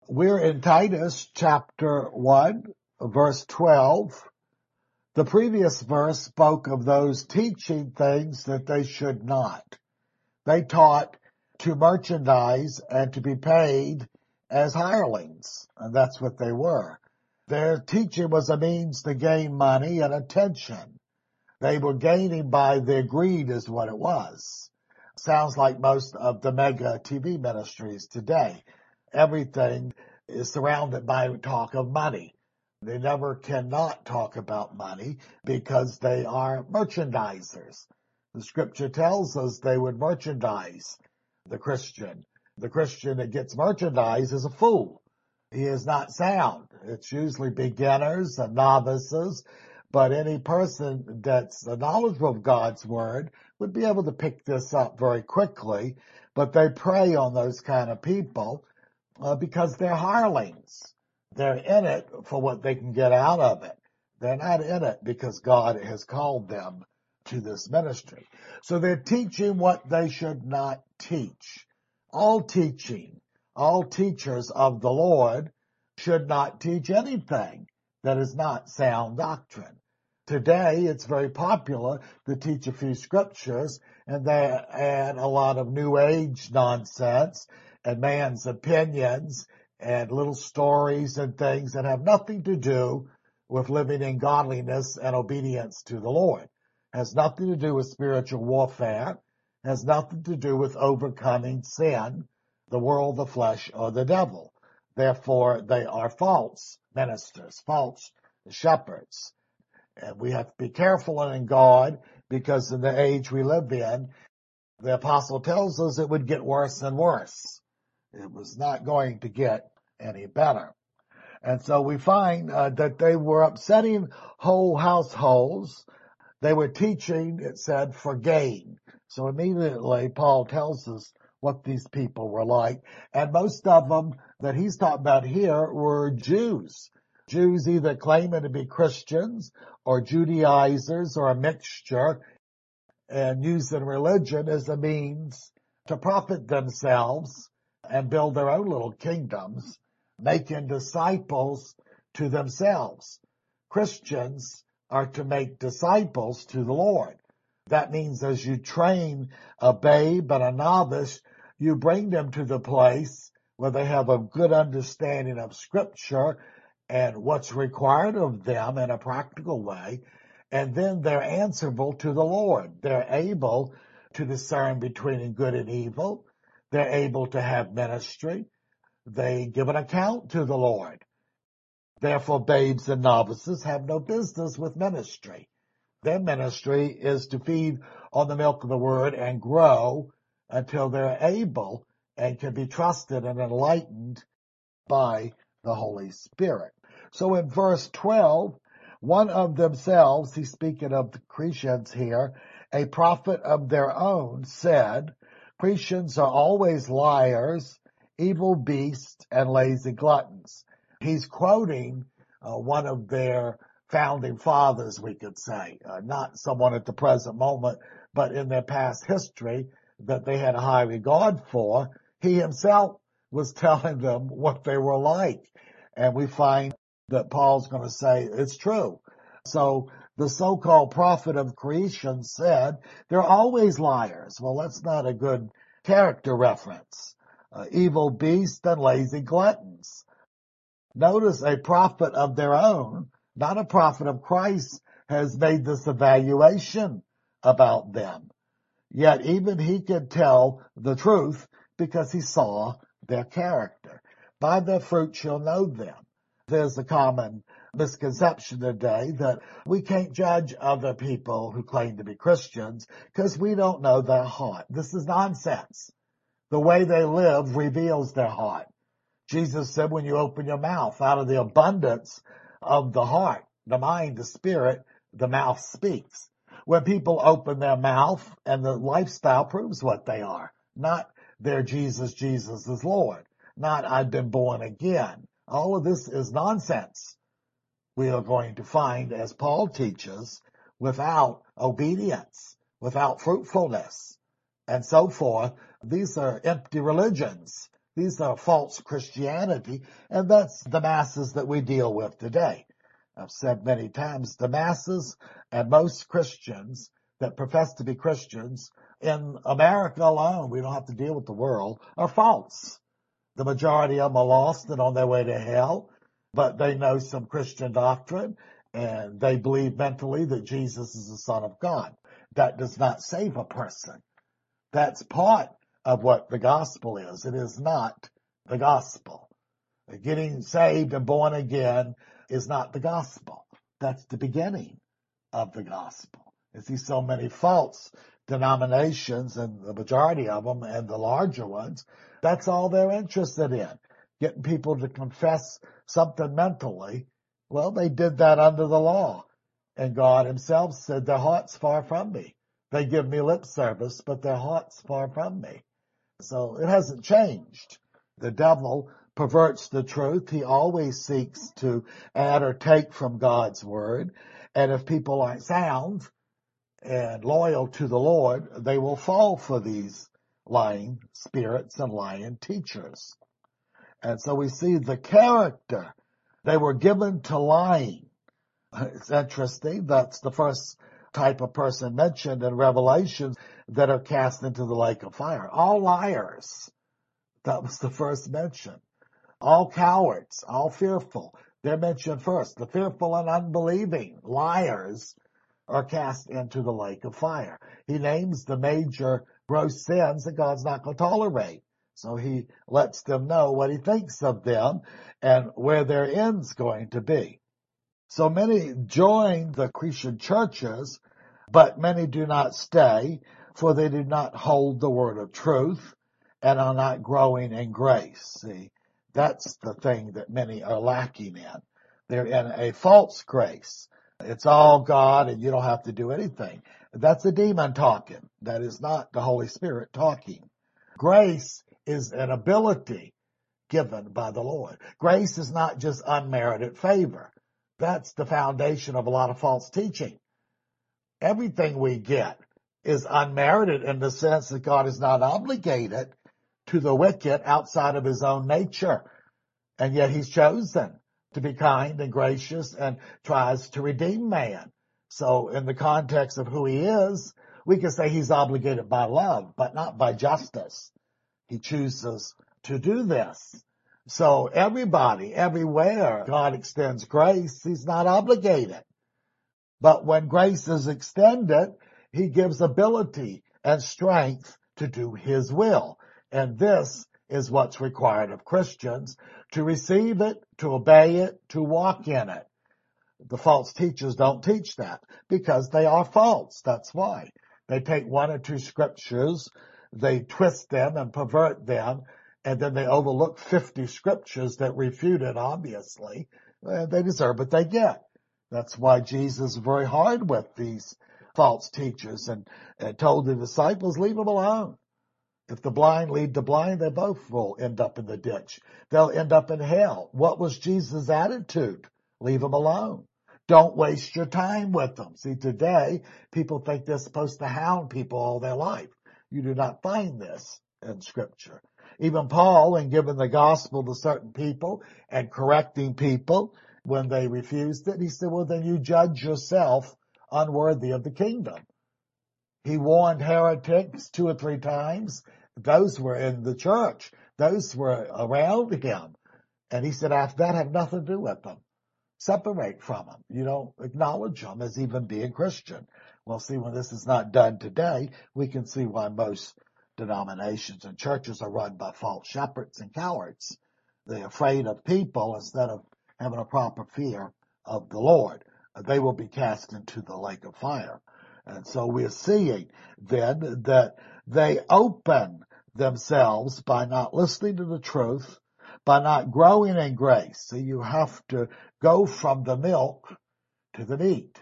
We're in Titus chapter 1, verse 12. The previous verse spoke of those teaching things that they should not. They taught to merchandise and to be paid as hirelings, and that's what they were. Their teaching was a means to gain money and attention. They were gaining by their greed is what it was. Sounds like most of the mega TV ministries today. Everything is surrounded by talk of money. They never cannot talk about money because they are merchandisers. The scripture tells us they would merchandise the Christian. The Christian that gets merchandise is a fool. He is not sound. It's usually beginners and novices, but any person that's knowledgeable of God's word would be able to pick this up very quickly, but they prey on those kind of people because they're hirelings. They're in it for what they can get out of it. They're not in it because God has called them to this ministry. So they're teaching what they should not teach. All teaching, all teachers of the Lord should not teach anything that is not sound doctrine. Today, it's very popular to teach a few scriptures and they add a lot of new age nonsense and man's opinions and little stories and things that have nothing to do with living in godliness and obedience to the Lord. Has nothing to do with spiritual warfare, has nothing to do with overcoming sin, the world, the flesh, or the devil. Therefore, they are false ministers, false shepherds. And we have to be careful in God because in the age we live in, the apostle tells us it would get worse and worse. It was not going to get any better. And so we find that they were upsetting whole households. They were teaching, it said, for gain. So immediately Paul tells us what these people were like. And most of them that he's talking about here were Jews. Jews either claiming to be Christians or Judaizers or a mixture and using religion as a means to profit themselves and build their own little kingdoms, making disciples to themselves. Christians are to make disciples to the Lord. That means as you train a babe and a novice, you bring them to the place where they have a good understanding of Scripture and what's required of them in a practical way, and then they're answerable to the Lord. They're able to discern between good and evil. They're able to have ministry. They give an account to the Lord. Therefore, babes and novices have no business with ministry. Their ministry is to feed on the milk of the word and grow until they're able and can be trusted and enlightened by the Holy Spirit. So in verse 12, one of themselves, he's speaking of the Cretans here, a prophet of their own said, Cretans are always liars, evil beasts, and lazy gluttons. He's quoting one of their founding fathers, we could say, not someone at the present moment, but in their past history that they had a high regard for. He himself was telling them what they were like. And we find that Paul's going to say it's true. So the so-called prophet of creation said, they're always liars. Well, that's not a good character reference. Evil beasts and lazy gluttons. Notice a prophet of their own, not a prophet of Christ, has made this evaluation about them. Yet even he could tell the truth because he saw their character. By their fruits you'll know them. There's a common misconception today that we can't judge other people who claim to be Christians because we don't know their heart. This is nonsense. The way they live reveals their heart. Jesus said when you open your mouth, out of the abundance of the heart, the mind, the spirit, the mouth speaks. When people open their mouth and the lifestyle proves what they are, not their Jesus, Jesus is Lord, not I've been born again. All of this is nonsense. We are going to find, as Paul teaches, without obedience, without fruitfulness, and so forth. These are empty religions. These are false Christianity, and that's the masses that we deal with today. I've said many times, the masses and most Christians that profess to be Christians in America alone, we don't have to deal with the world, are false. The majority of them are lost and on their way to hell, but they know some Christian doctrine and they believe mentally that Jesus is the Son of God. That does not save a person. That's part of what the gospel is. It is not the gospel. Getting saved and born again is not the gospel. That's the beginning of the gospel. You see so many false denominations, and the majority of them and the larger ones, that's all they're interested in, getting people to confess something mentally. Well, they did that under the law, and God himself said, their heart's far from me. They give me lip service, but their heart's far from me. So it hasn't changed. The devil perverts the truth. He always seeks to add or take from God's word. And if people aren't sound and loyal to the Lord, they will fall for these lying spirits and lying teachers. And so we see the character. They were given to lying. It's interesting. That's the first type of person mentioned in Revelation that are cast into the lake of fire. All liars. That was the first mention. All cowards, all fearful. They're mentioned first. The fearful and unbelieving liars are cast into the lake of fire. He names the major gross sins that God's not going to tolerate. So he lets them know what he thinks of them and where their end's going to be. So many join the Christian churches, but many do not stay, for they do not hold the word of truth and are not growing in grace. See, that's the thing that many are lacking in. They're in a false grace. It's all God and you don't have to do anything. That's a demon talking. That is not the Holy Spirit talking. Grace is an ability given by the Lord. Grace is not just unmerited favor. That's the foundation of a lot of false teaching. Everything we get is unmerited in the sense that God is not obligated to the wicked outside of his own nature. And yet he's chosen to be kind and gracious and tries to redeem man. So in the context of who he is, we can say he's obligated by love, but not by justice. He chooses to do this. So everybody, everywhere, God extends grace. He's not obligated. But when grace is extended, he gives ability and strength to do his will. And this is what's required of Christians, to receive it, to obey it, to walk in it. The false teachers don't teach that because they are false. That's why. They take one or two scriptures, they twist them and pervert them, and then they overlook 50 scriptures that refute it, obviously. They deserve what they get. That's why Jesus is very hard with these false teachers and told the disciples, leave them alone. If the blind lead the blind, they both will end up in the ditch. They'll end up in hell. What was Jesus' attitude? Leave them alone. Don't waste your time with them. See, today, people think they're supposed to hound people all their life. You do not find this in Scripture. Even Paul, in giving the gospel to certain people and correcting people when they refused it, he said, well, then you judge yourself unworthy of the kingdom. He warned heretics 2 or 3 times. Those were in the church. Those were around him. And he said, after that, have nothing to do with them. Separate from them. You don't acknowledge them as even being Christian. Well, see, when this is not done today, we can see why most denominations and churches are run by false shepherds and cowards. They're afraid of people instead of having a proper fear of the Lord. They will be cast into the lake of fire. And so we're seeing then that they open themselves by not listening to the truth, by not growing in grace. So you have to go from the milk to the meat.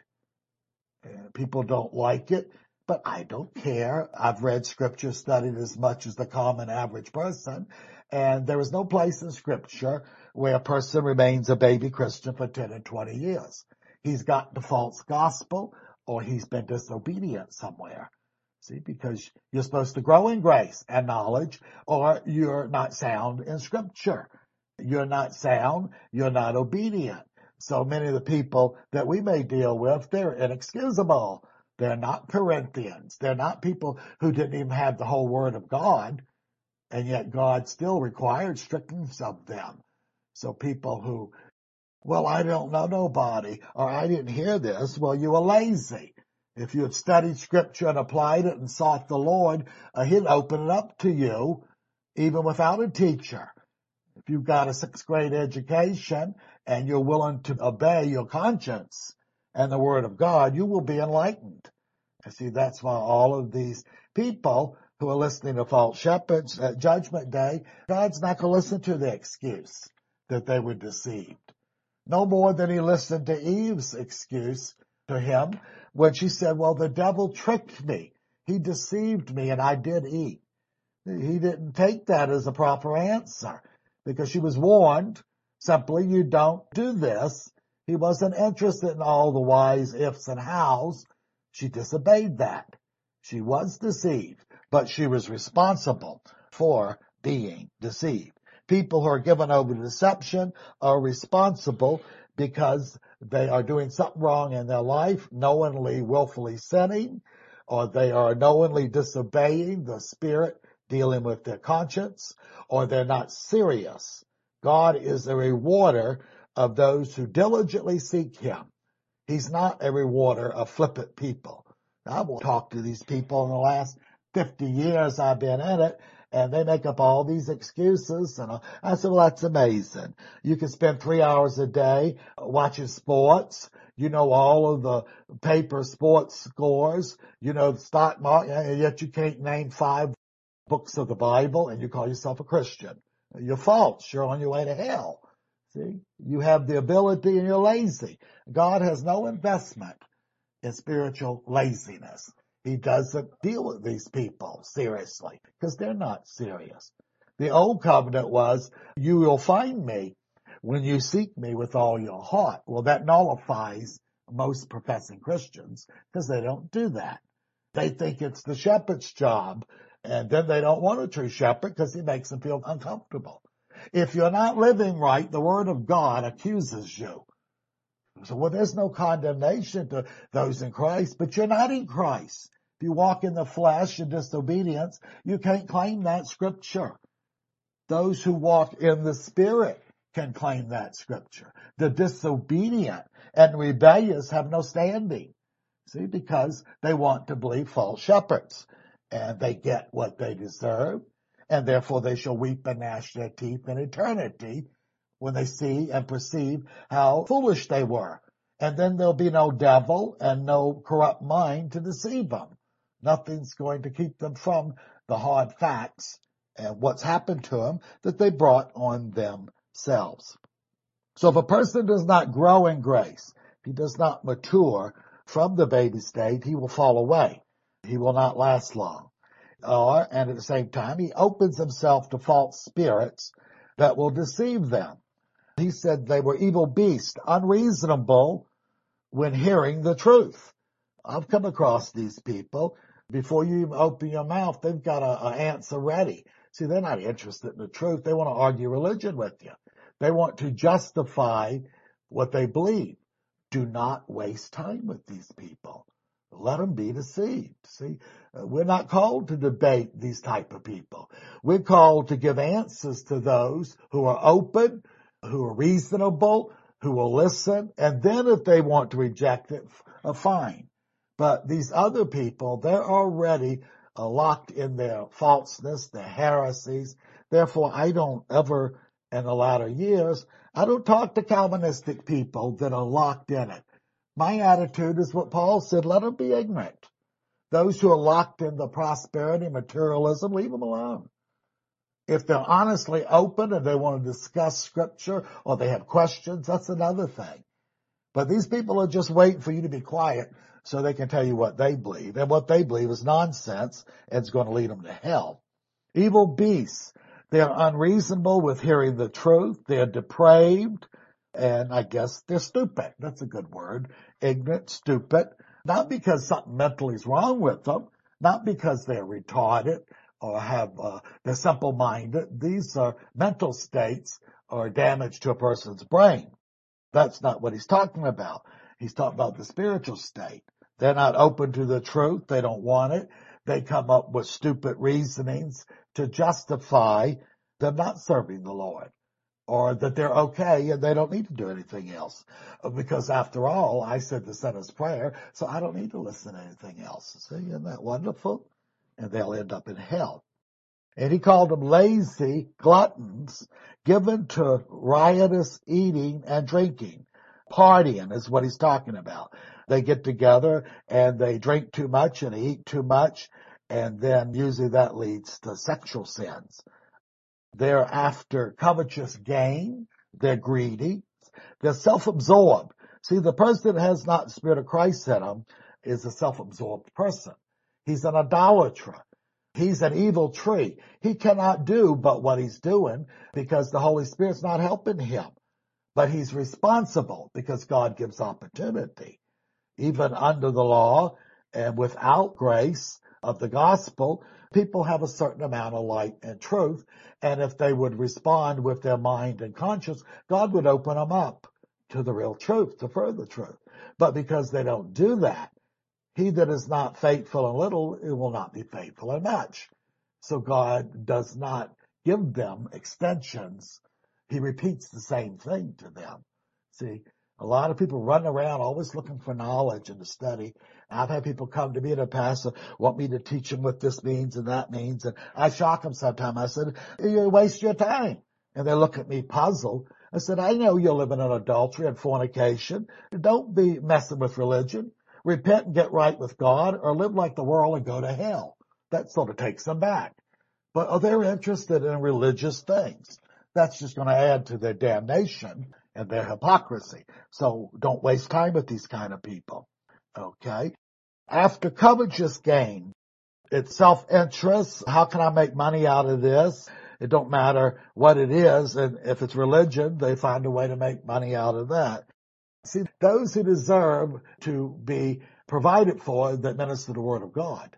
People don't like it, but I don't care. I've read Scripture, studied as much as the common average person, and there is no place in Scripture where a person remains a baby Christian for 10 and 20 years. He's got the false gospel, or he's been disobedient somewhere. See, because you're supposed to grow in grace and knowledge, or you're not sound in Scripture. You're not sound, you're not obedient. So many of the people that we may deal with, they're inexcusable. They're not Corinthians. They're not people who didn't even have the whole Word of God, and yet God still required strictness of them. So people who, well, I don't know nobody, or I didn't hear this, well, you were lazy. If you had studied Scripture and applied it and sought the Lord, He'd open it up to you, even without a teacher. If you've got a 6th grade education and you're willing to obey your conscience and the Word of God, you will be enlightened. And see, that's why all of these people who are listening to false shepherds at Judgment Day, God's not going to listen to the excuse that they were deceived. No more than He listened to Eve's excuse to him when she said, well, the devil tricked me. He deceived me and I did eat. He didn't take that as a proper answer because she was warned, simply, you don't do this. He wasn't interested in all the whys, ifs, and hows. She disobeyed that. She was deceived, but she was responsible for being deceived. People who are given over to deception are responsible because they are doing something wrong in their life, knowingly, willfully sinning, or they are knowingly disobeying the Spirit, dealing with their conscience, or they're not serious. God is a rewarder of those who diligently seek Him. He's not a rewarder of flippant people. Now, I've talked to these people in the last 50 years I've been in it, and they make up all these excuses. And I said, well, that's amazing. You can spend 3 hours a day watching sports. You know all of the paper sports scores. You know the stock market, and yet you can't name 5 books of the Bible, and you call yourself a Christian. You're false. You're on your way to hell. See, you have the ability and you're lazy. God has no investment in spiritual laziness. He doesn't deal with these people seriously because they're not serious. The old covenant was, you will find me when you seek me with all your heart. Well, that nullifies most professing Christians because they don't do that. They think it's the shepherd's job, and then they don't want a true shepherd because he makes them feel uncomfortable. If you're not living right, the Word of God accuses you. So, well, there's no condemnation to those in Christ, but you're not in Christ. If you walk in the flesh in disobedience, you can't claim that Scripture. Those who walk in the Spirit can claim that Scripture. The disobedient and rebellious have no standing. See, because they want to believe false shepherds, and they get what they deserve, and therefore they shall weep and gnash their teeth in eternity when they see and perceive how foolish they were. And then there'll be no devil and no corrupt mind to deceive them. Nothing's going to keep them from the hard facts and what's happened to them that they brought on themselves. So if a person does not grow in grace, he does not mature from the baby state, he will fall away. He will not last long. And at the same time, he opens himself to false spirits that will deceive them. He said they were evil beasts, unreasonable when hearing the truth. I've come across these people. Before you even open your mouth, they've got an answer ready. See, they're not interested in the truth. They want to argue religion with you. They want to justify what they believe. Do not waste time with these people. Let them be deceived. See, we're not called to debate these type of people. We're called to give answers to those who are open, who are reasonable, who will listen, and then if they want to reject it, fine. But these other people, they're already locked in their falseness, their heresies. Therefore, I don't ever, in the latter years, I don't talk to Calvinistic people that are locked in it. My attitude is what Paul said, let them be ignorant. Those who are locked in the prosperity, materialism, leave them alone. If they're honestly open and they want to discuss Scripture or they have questions, that's another thing. But these people are just waiting for you to be quiet so they can tell you what they believe. And what they believe is nonsense and it's going to lead them to hell. Evil beasts. They're unreasonable with hearing the truth. They're depraved. And I guess they're stupid. That's a good word. Ignorant, stupid. Not because something mentally is wrong with them, not because they're retarded or they're simple-minded. These are mental states or damage to a person's brain. That's not what he's talking about. He's talking about the spiritual state. They're not open to the truth. They don't want it. They come up with stupid reasonings to justify them not serving the Lord, or that they're okay and they don't need to do anything else. Because after all, I said the sinner's prayer, so I don't need to listen to anything else. See, isn't that wonderful? And they'll end up in hell. And he called them lazy gluttons, given to riotous eating and drinking. Partying is what he's talking about. They get together and they drink too much and eat too much, and then usually that leads to sexual sins. They're after covetous gain. They're greedy. They're self-absorbed. See, the person that has not the Spirit of Christ in him is a self-absorbed person. He's an idolater. He's an evil tree. He cannot do but what he's doing because the Holy Spirit's not helping him. But he's responsible because God gives opportunity. Even under the law and without grace of the gospel, people have a certain amount of light and truth. And if they would respond with their mind and conscience, God would open them up to the real truth, to further truth. But because they don't do that, he that is not faithful in little, it will not be faithful in much. So God does not give them extensions. He repeats the same thing to them. See, a lot of people run around always looking for knowledge and to study. I've had people come to me and a pastor want me to teach them what this means and that means. And I shock them sometimes. I said, you waste your time. And they look at me puzzled. I said, I know you're living in adultery and fornication. Don't be messing with religion. Repent and get right with God, or live like the world and go to hell. That sort of takes them back. But they're interested in religious things. That's just going to add to their damnation and their hypocrisy. So don't waste time with these kind of people. Okay? After covetous gain, it's self-interest. How can I make money out of this? It don't matter what it is. And if it's religion, they find a way to make money out of that. See, those who deserve to be provided for that minister the word of God.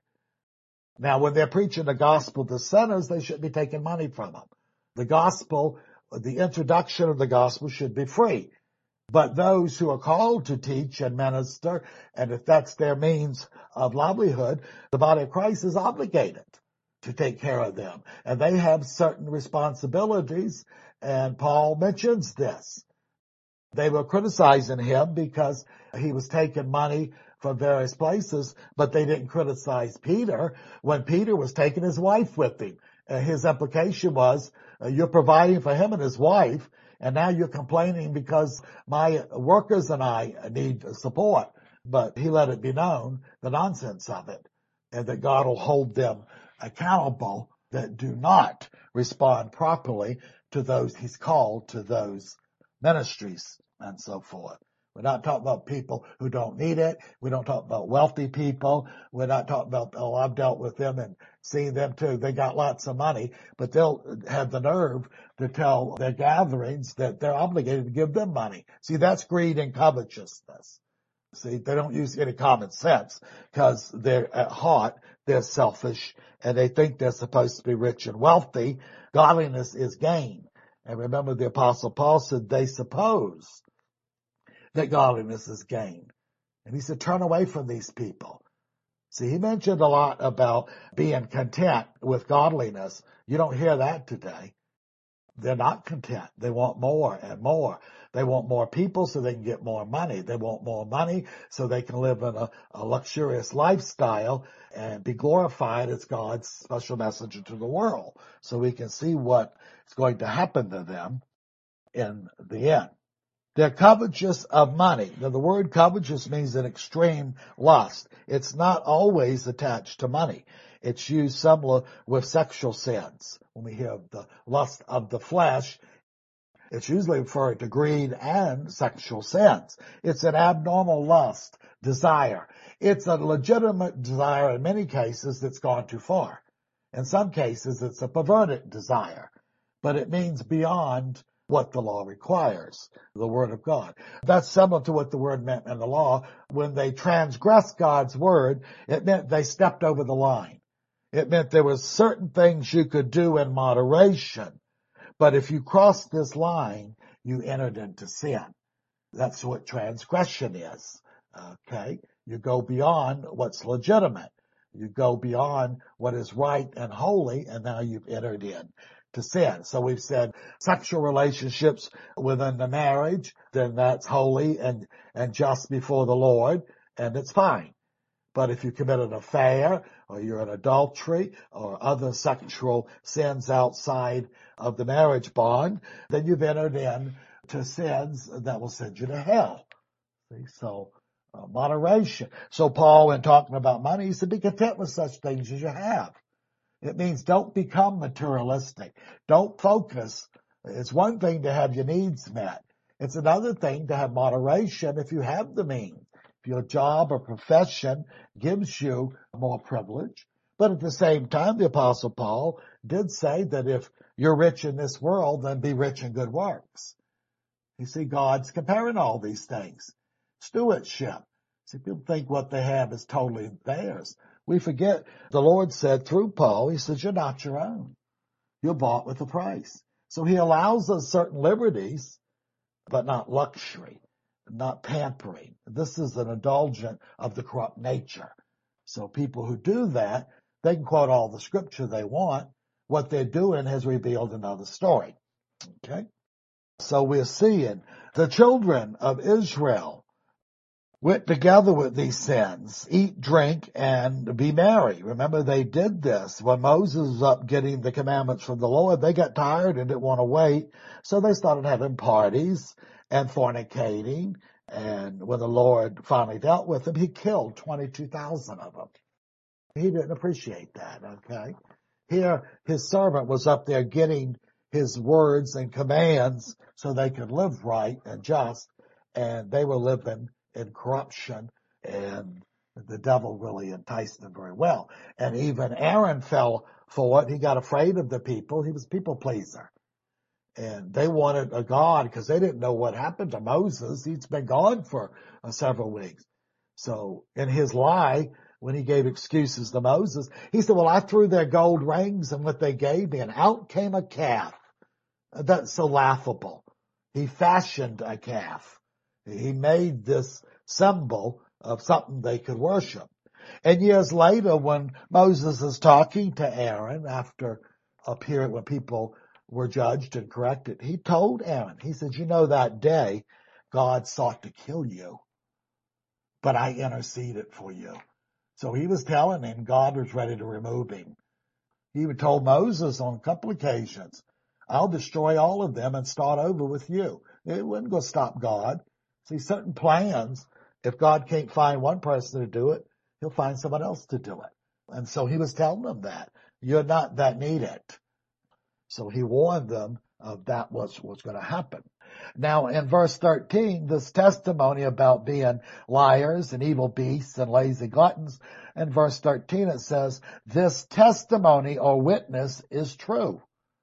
Now, when they're preaching the gospel to sinners, they shouldn't be taking money from them. The gospel, the introduction of the gospel should be free. But those who are called to teach and minister, and if that's their means of livelihood, the body of Christ is obligated to take care of them. And they have certain responsibilities, and Paul mentions this. They were criticizing him because he was taking money from various places, but they didn't criticize Peter when Peter was taking his wife with him. His implication was, you're providing for him and his wife, and now you're complaining because my workers and I need support. But he let it be known, the nonsense of it, and that God will hold them accountable that do not respond properly to those he's called to those ministries and so forth. We're not talking about people who don't need it. We don't talk about wealthy people. We're not talking about, I've dealt with them and seen them too. They got lots of money, but they'll have the nerve to tell their gatherings that they're obligated to give them money. See, that's greed and covetousness. See, they don't use any common sense because they're at heart, they're selfish and they think they're supposed to be rich and wealthy. Godliness is gain. And remember, the Apostle Paul said they suppose that godliness is gain. And he said, turn away from these people. See, he mentioned a lot about being content with godliness. You don't hear that today. They're not content. They want more and more. They want more people so they can get more money. They want more money so they can live in a luxurious lifestyle and be glorified as God's special messenger to the world. So we can see what is going to happen to them in the end. They're covetous of money. Now, the word covetous means an extreme lust. It's not always attached to money. It's used similar with sexual sins. When we hear of the lust of the flesh, it's usually referring to greed and sexual sins. It's an abnormal lust, desire. It's a legitimate desire in many cases that's gone too far. In some cases, it's a perverted desire, but it means beyond what the law requires, the word of God. That's similar to what the word meant in the law. When they transgressed God's word, it meant they stepped over the line. It meant there were certain things you could do in moderation, but if you crossed this line, you entered into sin. That's what transgression is. Okay? You go beyond what's legitimate. You go beyond what is right and holy, and now you've entered in to sin. So we've said sexual relationships within the marriage, then that's holy and just before the Lord, and it's fine. But if you commit an affair, or you're in adultery, or other sexual sins outside of the marriage bond, then you've entered in to sins that will send you to hell. See, so moderation. So Paul, in talking about money, he said, be content with such things as you have. It means don't become materialistic. Don't focus. It's one thing to have your needs met. It's another thing to have moderation if you have the means. If your job or profession gives you more privilege. But at the same time, the Apostle Paul did say that if you're rich in this world, then be rich in good works. You see, God's comparing all these things. Stewardship. See, people think what they have is totally theirs. We forget the Lord said through Paul, he says, you're not your own. You're bought with a price. So he allows us certain liberties, but not luxury, not pampering. This is an indulgence of the corrupt nature. So people who do that, they can quote all the scripture they want. What they're doing has revealed another story. Okay? So we're seeing the children of Israel went together with these sins, eat, drink, and be merry. Remember, they did this. When Moses was up getting the commandments from the Lord, they got tired and didn't want to wait, so they started having parties and fornicating, and when the Lord finally dealt with them, he killed 22,000 of them. He didn't appreciate that, okay? Here, his servant was up there getting his words and commands so they could live right and just, and they were living in corruption, and the devil really enticed them very well. And even Aaron fell for it. He got afraid of the people. He was a people pleaser. And they wanted a God because they didn't know what happened to Moses. He's been gone for several weeks. So in his lie, when he gave excuses to Moses, he said, well, I threw their gold rings and what they gave me, and out came a calf. That's so laughable. He fashioned a calf. He made this symbol of something they could worship. And years later, when Moses is talking to Aaron after a period when people were judged and corrected, he told Aaron, he said, you know, that day God sought to kill you, but I interceded for you. So he was telling him God was ready to remove him. He even told Moses on a couple occasions, I'll destroy all of them and start over with you. It wasn't going to stop God. See, certain plans, if God can't find one person to do it, he'll find someone else to do it. And so he was telling them that. You're not that needed. So he warned them of that was going to happen. Now in verse 13, this testimony about being liars and evil beasts and lazy gluttons, in verse 13 it says, this testimony or witness is true.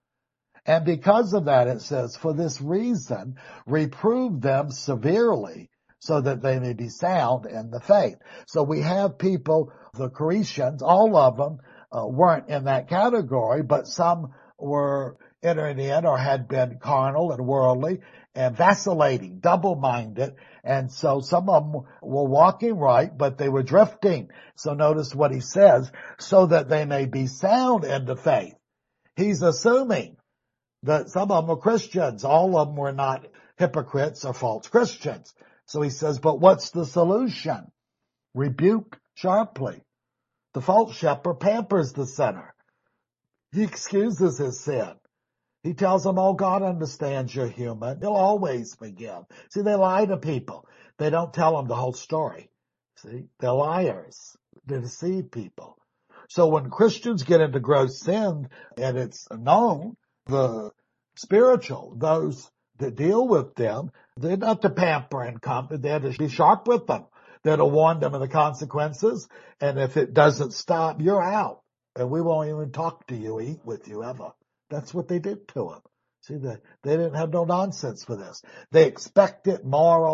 And because of that, it says, for this reason, reprove them severely so that they may be sound in the faith. So we have people, the Cretans, all of them weren't in that category, but some were entering in or had been carnal and worldly and vacillating, double-minded. And so some of them were walking right, but they were drifting. So notice what he says, so that they may be sound in the faith. He's assuming that some of them were Christians. All of them were not hypocrites or false Christians. So he says, but what's the solution? Rebuke sharply. The false shepherd pampers the sinner. He excuses his sin. He tells them, oh, God understands you're human. He'll always forgive. See, they lie to people. They don't tell them the whole story. See, they're liars. They deceive people. So when Christians get into gross sin, and it's known, the spiritual, those that deal with them, they're not to pamper and comfort. They're to be sharp with them. They're to warn them of the consequences. And if it doesn't stop, you're out. And we won't even talk to you, eat with you ever. That's what they did to him. See, they didn't have no nonsense for this. They expected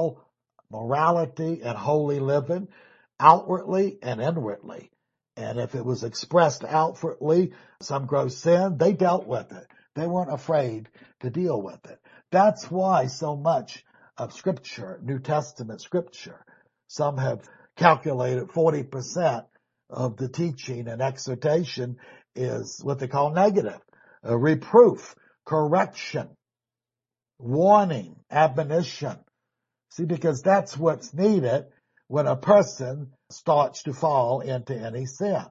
morality and holy living outwardly and inwardly. And if it was expressed outwardly, some gross sin, they dealt with it. They weren't afraid to deal with it. That's why so much of Scripture, New Testament Scripture, some have calculated 40% of the teaching and exhortation is what they call negative, reproof, correction, warning, admonition. See, because that's what's needed when a person starts to fall into any sin.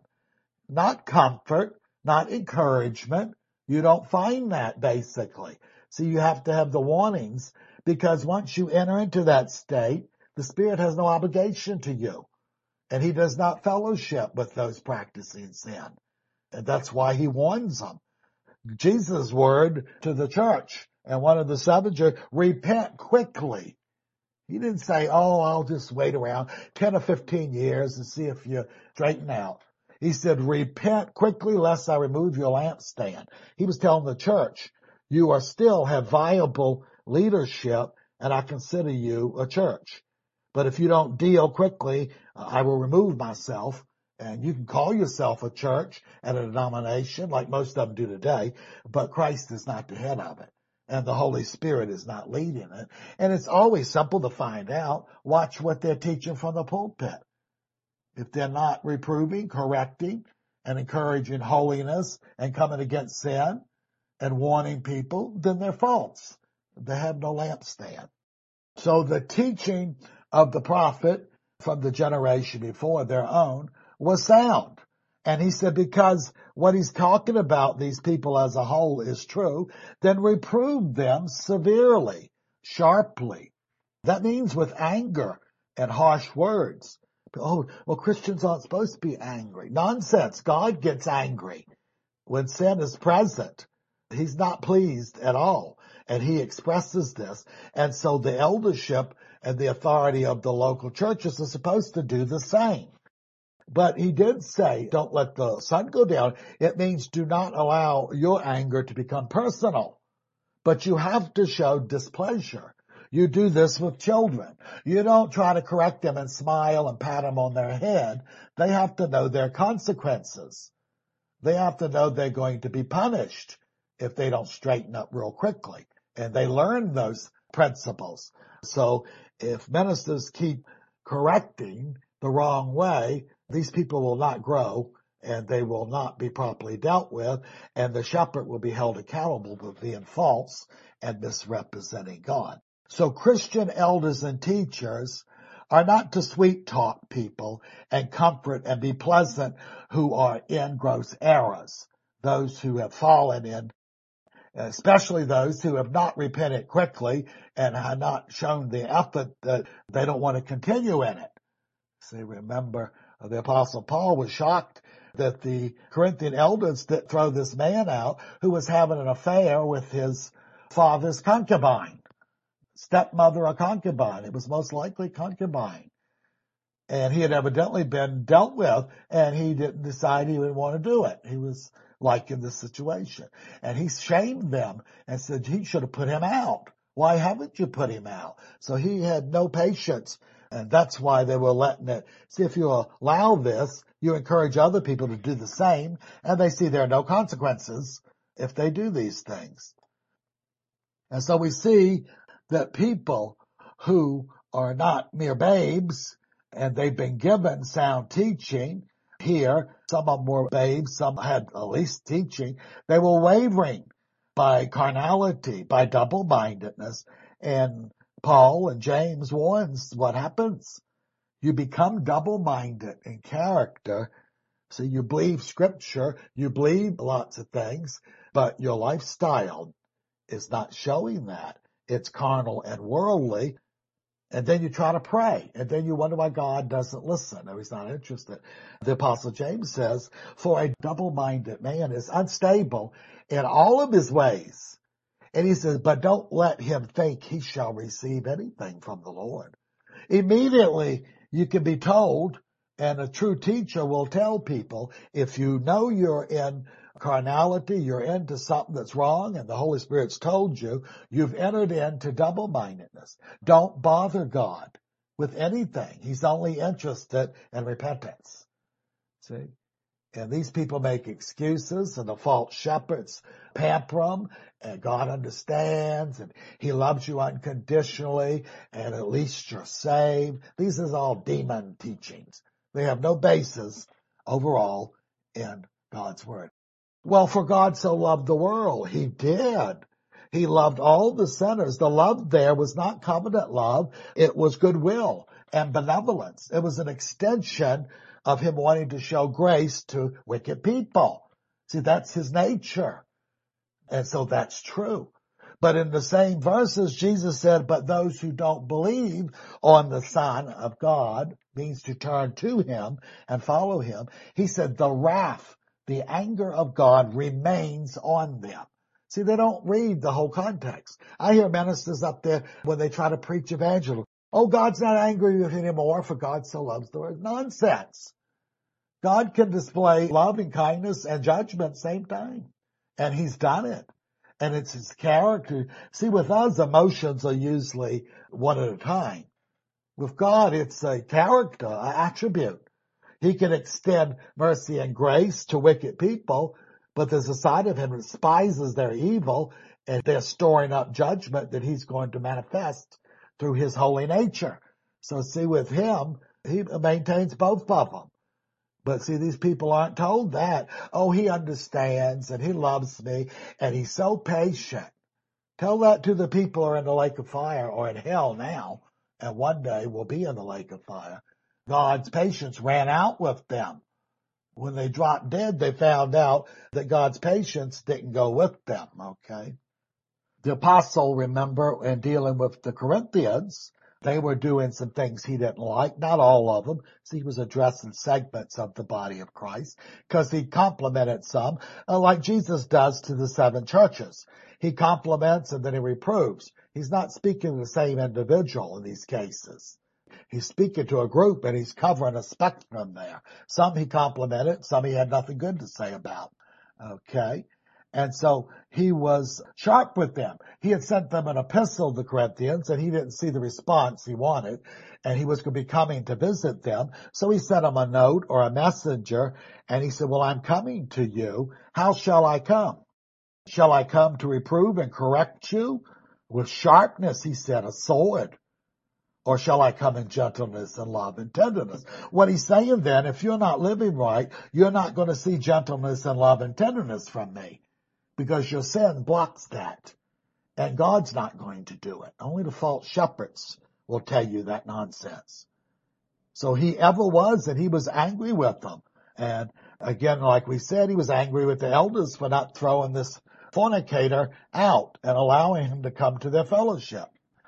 Not comfort, not encouragement. You don't find that basically. So you have to have the warnings, because once you enter into that state, the Spirit has no obligation to you. And He does not fellowship with those practicing sin. And that's why He warns them. Jesus' word to the church, and one of the 7 churches, repent quickly. He didn't say, oh, I'll just wait around 10 or 15 years and see if you straighten out. He said, repent quickly lest I remove your lampstand. He was telling the church, you are still have viable leadership, and I consider you a church. But if you don't deal quickly, I will remove myself. And you can call yourself a church and a denomination like most of them do today, but Christ is not the head of it. And the Holy Spirit is not leading it. And it's always simple to find out. Watch what they're teaching from the pulpit. If they're not reproving, correcting, and encouraging holiness and coming against sin and warning people, then they're false. They have no lampstand. So the teaching of the prophet from the generation before their own was sound. And he said, because what he's talking about, these people as a whole, is true, then reprove them severely, sharply. That means with anger and harsh words. Oh, well, Christians aren't supposed to be angry. Nonsense. God gets angry when sin is present. He's not pleased at all. And He expresses this. And so the eldership and the authority of the local churches are supposed to do the same. But He did say, don't let the sun go down. It means do not allow your anger to become personal. But you have to show displeasure. You do this with children. You don't try to correct them and smile and pat them on their head. They have to know their consequences. They have to know they're going to be punished if they don't straighten up real quickly. And they learn those principles. So if ministers keep correcting the wrong way, these people will not grow and they will not be properly dealt with, and the shepherd will be held accountable for being false and misrepresenting God. So Christian elders and teachers are not to sweet talk people and comfort and be pleasant who are in gross errors, those who have fallen in, especially those who have not repented quickly and have not shown the effort that they don't want to continue in it. See, remember, the Apostle Paul was shocked that the Corinthian elders didn't throw this man out who was having an affair with his father's concubine, stepmother or concubine. It was most likely concubine. And he had evidently been dealt with, and he didn't decide he would want to do it. He was liking the situation. And he shamed them and said he should have put him out. Why haven't you put him out? So he had no patience, and that's why they were letting it. See, if you allow this, you encourage other people to do the same, and they see there are no consequences if they do these things. And so we see that people who are not mere babes, and they've been given sound teaching. Here, some of them were babes, some had at least teaching. They were wavering by carnality, by double-mindedness. And Paul and James warns what happens. You become double-minded in character. So you believe Scripture, you believe lots of things, but your lifestyle is not showing that. It's carnal and worldly. And then you try to pray, and then you wonder why God doesn't listen or He's not interested. The Apostle James says, for a double-minded man is unstable in all of his ways. And he says, but don't let him think he shall receive anything from the Lord. Immediately you can be told, and a true teacher will tell people, if you know you're in carnality, you're into something that's wrong, and the Holy Spirit's told you, you've entered into double-mindedness. Don't bother God with anything. He's only interested in repentance. See? And these people make excuses, and the false shepherds pamper them, and God understands, and He loves you unconditionally, and at least you're saved. These are all demon teachings. They have no basis overall in God's Word. Well, for God so loved the world, He did. He loved all the sinners. The love there was not covenant love. It was goodwill and benevolence. It was an extension of Him wanting to show grace to wicked people. See, that's His nature. And so that's true. But in the same verses, Jesus said, but those who don't believe on the Son of God, means to turn to Him and follow Him. He said the wrath, the anger of God remains on them. See, they don't read the whole context. I hear ministers up there when they try to preach evangelism. Oh, God's not angry with you anymore, for God so loves the world. Nonsense. God can display love and kindness and judgment at the same time. And He's done it. And it's His character. See, with us, emotions are usually one at a time. With God, it's a character, an attribute. He can extend mercy and grace to wicked people, but there's a side of Him that despises their evil, and they're storing up judgment that He's going to manifest through His holy nature. So see, with Him, He maintains both of them. But see, these people aren't told that. Oh, He understands, and He loves me, and He's so patient. Tell that to the people who are in the lake of fire or in hell now, and one day will be in the lake of fire. God's patience ran out with them. When they dropped dead, they found out that God's patience didn't go with them, okay? The apostle, remember, in dealing with the Corinthians, they were doing some things he didn't like, not all of them. So he was addressing segments of the body of Christ because he complimented some, like Jesus does to the 7 churches. He compliments and then he reproves. He's not speaking to the same individual in these cases. He's speaking to a group and he's covering a spectrum there. Some he complimented, some he had nothing good to say about. Okay? And so he was sharp with them. He had sent them an epistle, the Corinthians, and he didn't see the response he wanted, and he was going to be coming to visit them. So he sent them a note or a messenger, and he said, well, I'm coming to you. How shall I come? Shall I come to reprove and correct you? With sharpness, he said, a sword. Or shall I come in gentleness and love and tenderness? What he's saying then, if you're not living right, you're not going to see gentleness and love and tenderness from me. Because your sin blocks that. And God's not going to do it. Only the false shepherds will tell you that nonsense. So he ever was, and he was angry with them. And again, like we said, he was angry with the elders for not throwing this fornicator out and allowing him to come to their fellowship.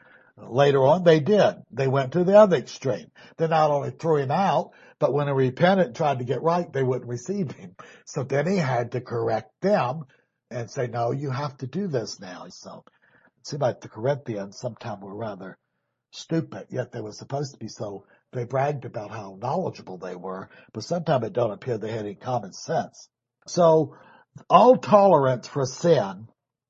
Later on, they did. They went to the other extreme. They not only threw him out, but when he repented and tried to get right, they wouldn't receive him. So then he had to correct them and say, no, you have to do this now. So it seemed like the Corinthians sometimes were rather stupid, yet they were supposed to be so, they bragged about how knowledgeable they were, but sometimes it don't appear they had any common sense. So all tolerance for sin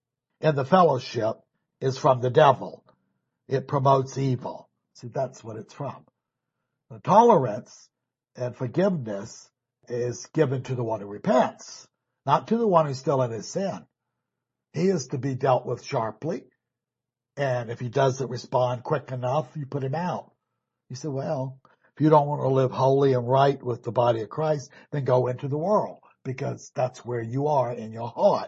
in the fellowship is from the devil. It promotes evil. See, that's what it's from. The tolerance and forgiveness is given to the one who repents, not to the one who's still in his sin. He is to be dealt with sharply, and if he doesn't respond quick enough, you put him out. You say, well, if you don't want to live holy and right with the body of Christ, then go into the world, because that's where you are in your heart.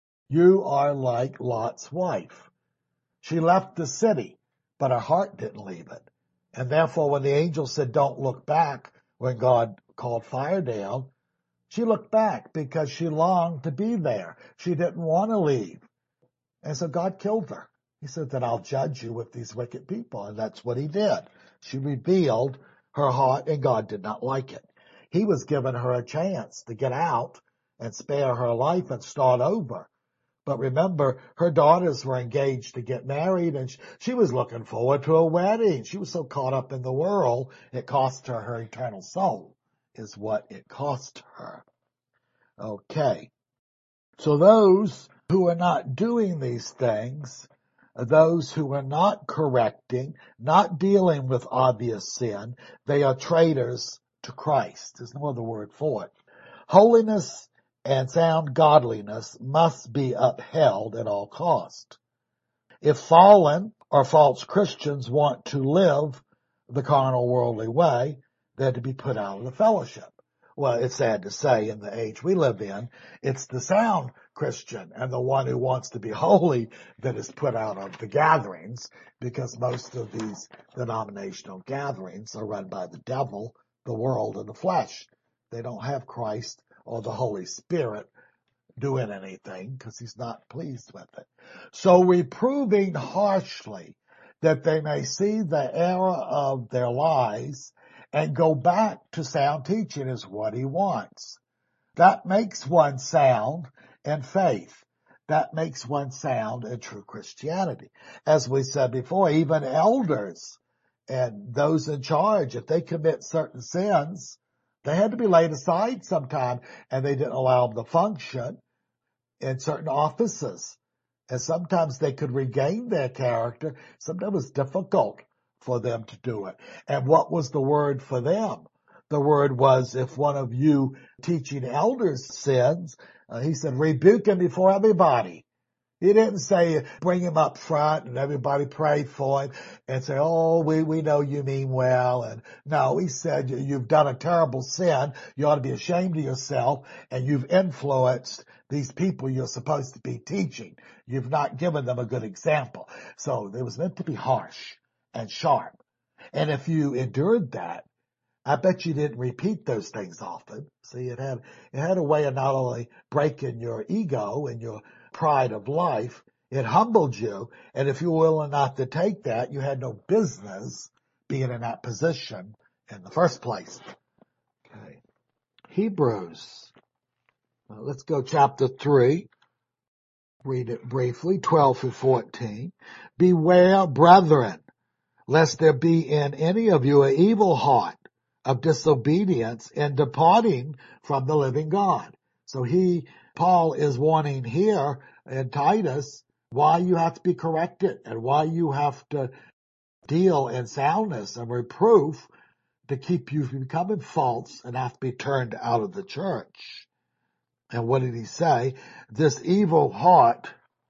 You are like Lot's wife. She left the city, but her heart didn't leave it. And therefore, when the angel said, don't look back, when God called fire down, she looked back because she longed to be there. She didn't want to leave. And so God killed her. He said that I'll judge you with these wicked people. And that's what he did. She revealed her heart, and God did not like it. He was giving her a chance to get out and spare her life and start over. But remember, her daughters were engaged to get married, and she was looking forward to a wedding. She was so caught up in the world, it cost her her eternal soul, is what it cost her. Okay. So those who are not doing these things, those who are not correcting, not dealing with obvious sin, they are traitors to Christ. There's no other word for it. Holiness and sound godliness must be upheld at all cost. If fallen or false Christians want to live the carnal worldly way, they're to be put out of the fellowship. Well, it's sad to say in the age we live in, it's the sound Christian and the one who wants to be holy that is put out of the gatherings, because most of these denominational gatherings are run by the devil, the world, and the flesh. They don't have Christ or the Holy Spirit doing anything because he's not pleased with it. So reproving harshly that they may see the error of their lies and go back to sound teaching is what he wants. That makes one sound in faith. That makes one sound in true Christianity. As we said before, even elders and those in charge, if they commit certain sins, they had to be laid aside sometime, and they didn't allow them to function in certain offices. And sometimes they could regain their character. Sometimes it was difficult for them to do it. And what was the word for them? The word was, if one of you teaching elders sins, he said, rebuke him before everybody. He didn't say bring him up front and everybody pray for him and say, oh, we know you mean well. And no, he said, you've done a terrible sin. You ought to be ashamed of yourself, and you've influenced these people you're supposed to be teaching. You've not given them a good example. So it was meant to be harsh and sharp. And if you endured that, I bet you didn't repeat those things often. See, it had a way of not only breaking your ego and your pride of life, it humbled you. And if you were willing not to take that, you had no business being in that position in the first place. Okay. Hebrews. Let's go chapter 3. Read it briefly, 12 through 14. Beware, brethren, lest there be in any of you an evil heart of disobedience in departing from the living God. So Paul is warning here in Titus why you have to be corrected and why you have to deal in soundness and reproof to keep you from becoming false and have to be turned out of the church. And what did he say? This evil heart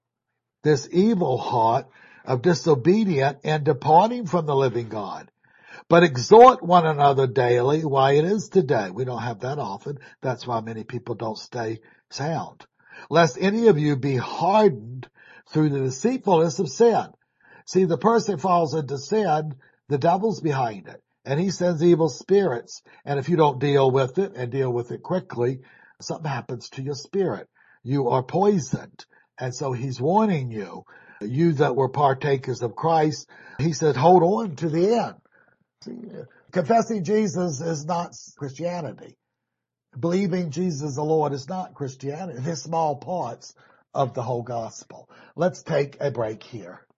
of disobedient and departing from the living God. But exhort one another daily, why it is today. We don't have that often. That's why many people don't stay sound. Lest any of you be hardened through the deceitfulness of sin. See, the person falls into sin, the devil's behind it. And he sends evil spirits. And if you don't deal with it and deal with it quickly, something happens to your spirit. You are poisoned. And so he's warning you, you that were partakers of Christ. He said, hold on to the end. Confessing Jesus is not Christianity. Believing Jesus is the Lord is not Christianity. They're small parts of the whole gospel. Let's take a break here.